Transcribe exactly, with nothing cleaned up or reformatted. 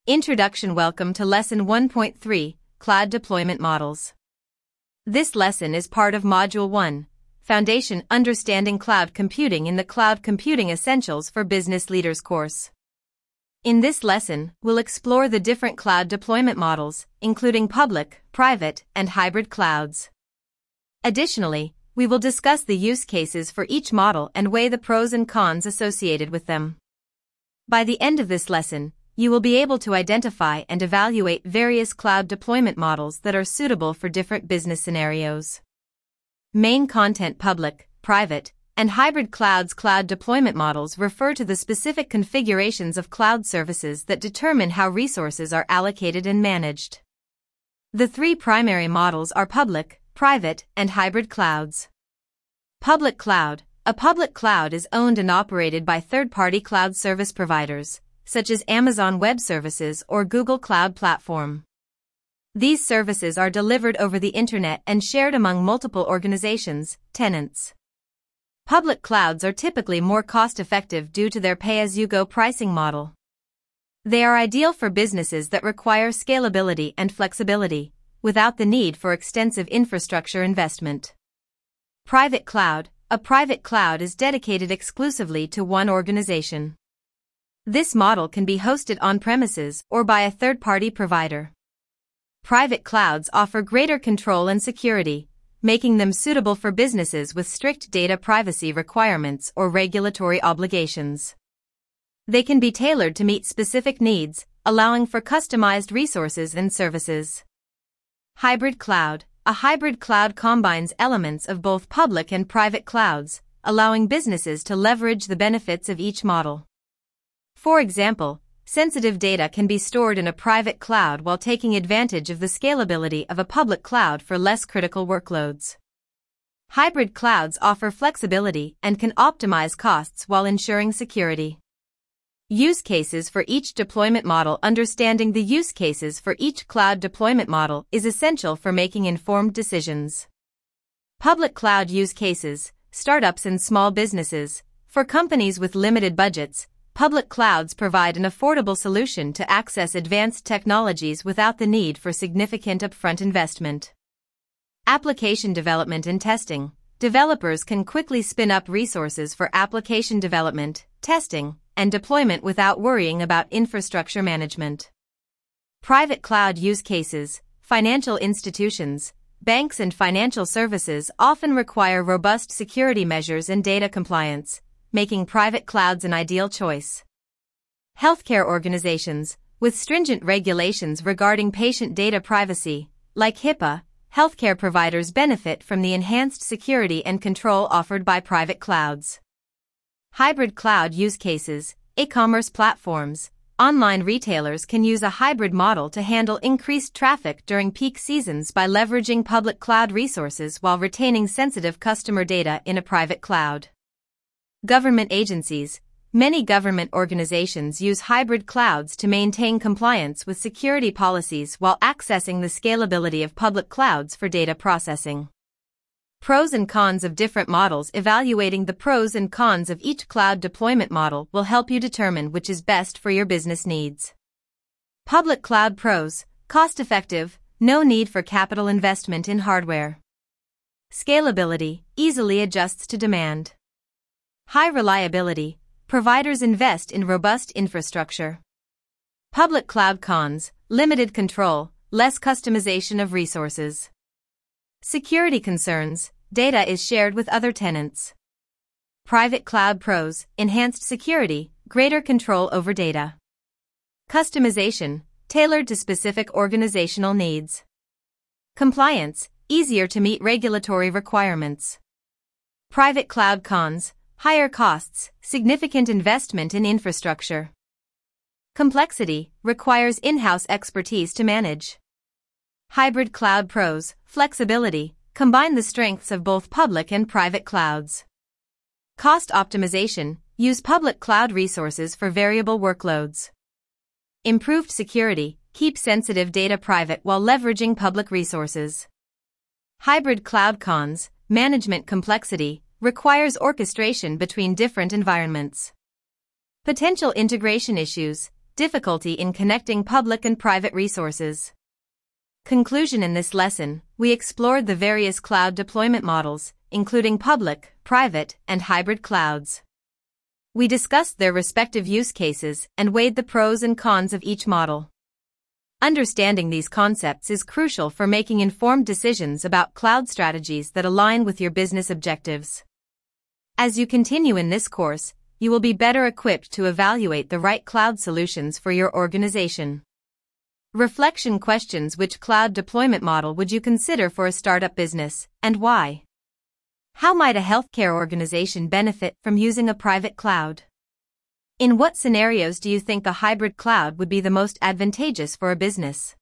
Introduction. Welcome to Lesson one point three, Cloud Deployment Models. This lesson is part of Module one, Foundation Understanding Cloud Computing in the Cloud Computing Essentials for Business Leaders course. In this lesson, we'll explore the different cloud deployment models, including public, private, and hybrid clouds. Additionally, we will discuss the use cases for each model and weigh the pros and cons associated with them. By the end of this lesson, you will be able to identify and evaluate various cloud deployment models that are suitable for different business scenarios. Main content. Public, private, and hybrid clouds. Cloud deployment models refer to the specific configurations of cloud services that determine how resources are allocated and managed. The three primary models are public, private, and hybrid clouds. Public cloud. A public cloud is owned and operated by third-party cloud service providers, such as Amazon Web Services or Google Cloud Platform. These services are delivered over the internet and shared among multiple organizations, tenants. Public clouds are typically more cost-effective due to their pay-as-you-go pricing model. They are ideal for businesses that require scalability and flexibility, without the need for extensive infrastructure investment. Private cloud. A private cloud is dedicated exclusively to one organization. This model can be hosted on-premises or by a third-party provider. Private clouds offer greater control and security, making them suitable for businesses with strict data privacy requirements or regulatory obligations. They can be tailored to meet specific needs, allowing for customized resources and services. Hybrid cloud. A hybrid cloud combines elements of both public and private clouds, allowing businesses to leverage the benefits of each model. For example, sensitive data can be stored in a private cloud while taking advantage of the scalability of a public cloud for less critical workloads. Hybrid clouds offer flexibility and can optimize costs while ensuring security. Use cases for each deployment model. Understanding the use cases for each cloud deployment model is essential for making informed decisions. Public cloud use cases. Startups and small businesses. For companies with limited budgets, public clouds provide an affordable solution to access advanced technologies without the need for significant upfront investment. Application development and testing. Developers can quickly spin up resources for application development, testing, and deployment without worrying about infrastructure management. Private cloud use cases. Financial institutions, banks and financial services often require robust security measures and data compliance, making private clouds an ideal choice. Healthcare organizations, with stringent regulations regarding patient data privacy, like HIPAA, healthcare providers benefit from the enhanced security and control offered by private clouds. Hybrid cloud use cases. E-commerce platforms. Online retailers can use a hybrid model to handle increased traffic during peak seasons by leveraging public cloud resources while retaining sensitive customer data in a private cloud. Government agencies. Many government organizations use hybrid clouds to maintain compliance with security policies while accessing the scalability of public clouds for data processing. Pros and cons of different models. Evaluating the pros and cons of each cloud deployment model will help you determine which is best for your business needs. Public cloud pros. Cost-effective, no need for capital investment in hardware. Scalability, easily adjusts to demand. High reliability, providers invest in robust infrastructure. Public cloud cons. Limited control, less customization of resources. Security concerns. Data is shared with other tenants. Private cloud pros. Enhanced security, greater control over data. Customization, tailored to specific organizational needs. Compliance, easier to meet regulatory requirements. Private cloud cons. Higher costs, significant investment in infrastructure. Complexity, requires in-house expertise to manage. Hybrid cloud pros. Flexibility, combine the strengths of both public and private clouds. Cost optimization, use public cloud resources for variable workloads. Improved security, keep sensitive data private while leveraging public resources. Hybrid cloud cons. Management complexity, requires orchestration between different environments. Potential integration issues. difficulty in connecting public and private resources. Conclusion: in this lesson, we explored the various cloud deployment models, including public, private, and hybrid clouds. We discussed their respective use cases and weighed the pros and cons of each model. Understanding these concepts is crucial for making informed decisions about cloud strategies that align with your business objectives. As you continue in this course, you will be better equipped to evaluate the right cloud solutions for your organization. Reflection questions: which cloud deployment model would you consider for a startup business, and why? How might a healthcare organization benefit from using a private cloud? In what scenarios do you think a hybrid cloud would be the most advantageous for a business?